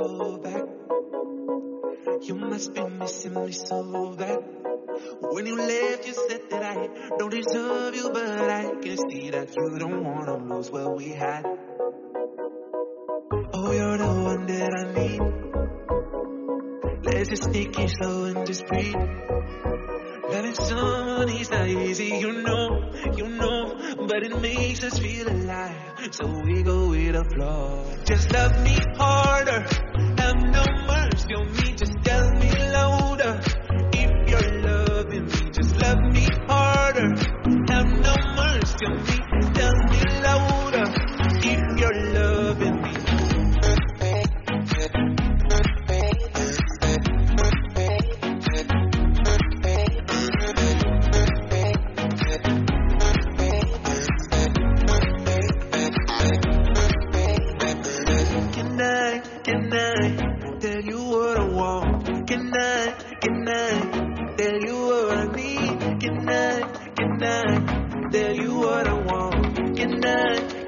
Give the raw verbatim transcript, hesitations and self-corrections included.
call back. You must be missing me so bad. When you left, you said that I don't deserve you, but I can see that you don't wanna lose what we had. Oh, you're the one that I need. Let's just take it slow and just breathe. Loving someone is not easy, you know, you know, but it makes us feel alive, so we go with the flow. Just love me harder, have no mercy on me, just tell me louder. If you're loving me, just love me harder, have no mercy on me, tell me louder. If you're loving me. Can I tell you what I want? Can I, can I tell you what I need? Can I, can I tell you what I want? Can I